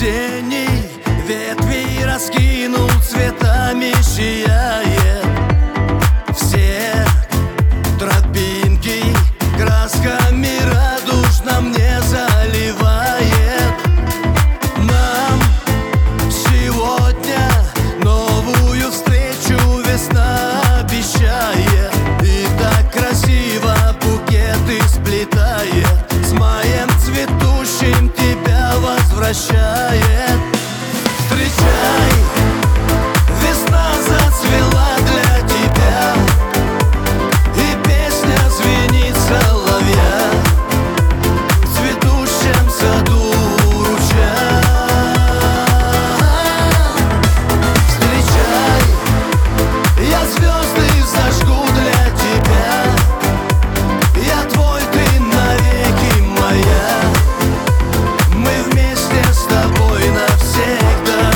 осенний ветви раскинул, цветами сияет. Все тропинки красками радужно мне заливает. Нам сегодня новую встречу весна обещает. И так красиво букеты сплетает, с маем цветущим тебя возвращает. Встречай, весна зацвела для тебя, и песня звенит соловья в цветущем саду ручья. Встречай, я звезды зажгу для тебя, я твой, ты навеки моя. Мы вместе с тобой навсегда.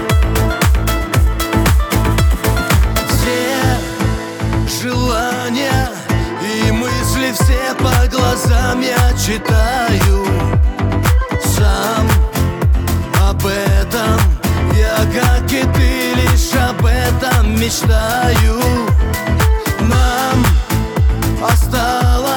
Все желания и мысли все по глазам я читаю. Сам об этом я, как и ты, лишь об этом мечтаю. Нам осталось